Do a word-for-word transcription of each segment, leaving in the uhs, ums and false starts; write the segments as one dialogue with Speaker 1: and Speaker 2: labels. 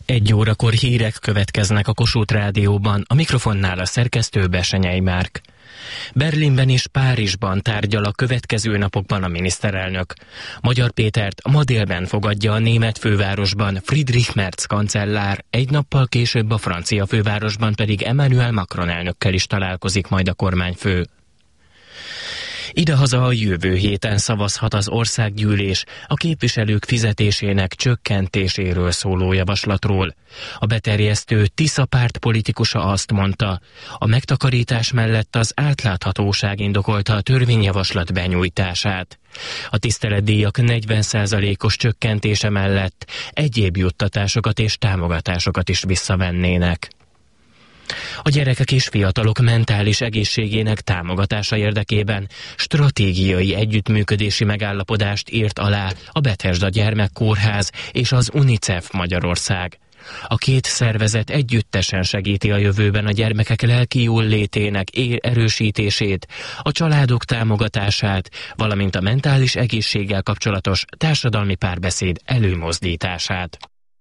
Speaker 1: Egy órakor hírek következnek a Kossuth Rádióban, a mikrofonnál a szerkesztő Bessenyei Márk. Berlinben és Párizsban tárgyal a következő napokban a miniszterelnök. Magyar Pétert ma délben fogadja a német fővárosban Friedrich Merz kancellár, egy nappal később a francia fővárosban pedig Emmanuel Macron elnökkel is találkozik majd a kormányfő. Idehaza a jövő héten szavazhat az országgyűlés a képviselők fizetésének csökkentéséről szóló javaslatról. A beterjesztő Tisza párt politikusa azt mondta, a megtakarítás mellett az átláthatóság indokolta a törvényjavaslat benyújtását. A tiszteletdíjak negyven százalékos csökkentése mellett egyéb juttatásokat és támogatásokat is visszavennének. A gyerekek és fiatalok mentális egészségének támogatása érdekében stratégiai együttműködési megállapodást írt alá a Bethesda Gyermekkórház és az UNICEF Magyarország. A két szervezet együttesen segíti a jövőben a gyermekek lelki jóllétének erősítését, a családok támogatását, valamint a mentális egészséggel kapcsolatos társadalmi párbeszéd előmozdítását.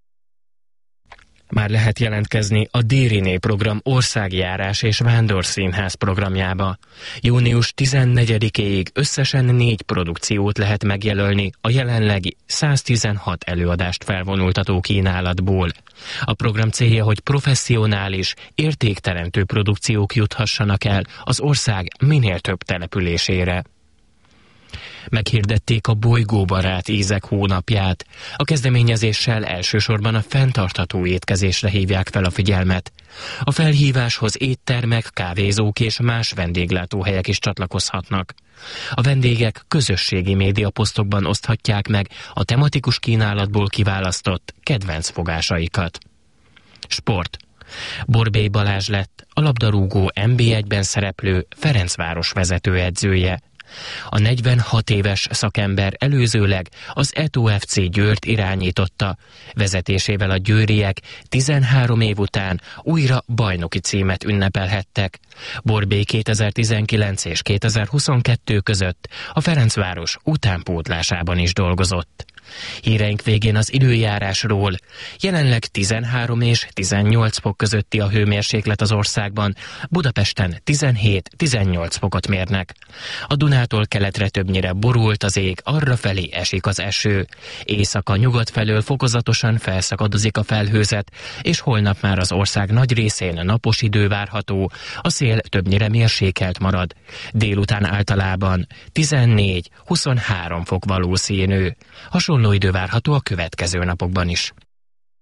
Speaker 1: Már lehet jelentkezni a Dériné program országjárás és vándorszínház programjába. június tizennegyedikéig összesen négy produkciót lehet megjelölni a jelenlegi száztizenhat előadást felvonultató kínálatból. A program célja, hogy professzionális, értékteremtő produkciók juthassanak el az ország minél több településére. Meghirdették a bolygóbarát ízek hónapját. A kezdeményezéssel elsősorban a fenntartható étkezésre hívják fel a figyelmet. A felhíváshoz éttermek, kávézók és más vendéglátóhelyek is csatlakozhatnak. A vendégek közösségi médiaposztokban oszthatják meg a tematikus kínálatból kiválasztott kedvenc fogásaikat. Sport. Borbély Balázs lett a labdarúgó en bé egyben szereplő Ferencváros vezetőedzője. A negyvenhat éves szakember előzőleg az é té o ef cé Győrt irányította, vezetésével a győriek tizenhárom év után újra bajnoki címet ünnepelhettek. Borbély kétezer-tizenkilenc és kétezer-huszonkettő között a Ferencváros utánpótlásában is dolgozott. Híreink végén az időjárásról. Jelenleg tizenhárom és tizennyolc fok közötti a hőmérséklet az országban, Budapesten tizenhét-tizennyolc fokot mérnek. A Dunától keletre többnyire borult az ég, arrafelé esik az eső. Éjszaka nyugat felől fokozatosan felszakadozik a felhőzet, és holnap már az ország nagy részén napos idő várható, a szél többnyire mérsékelt marad. Délután általában tizennégy-huszonhárom fok valószínű. Hasonló idő várható a következő napokban is.